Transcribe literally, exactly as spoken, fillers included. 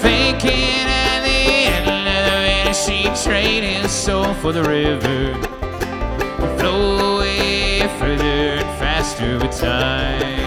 Faking at the end of the vanishing train, his soul for the river, flow away further and faster with time.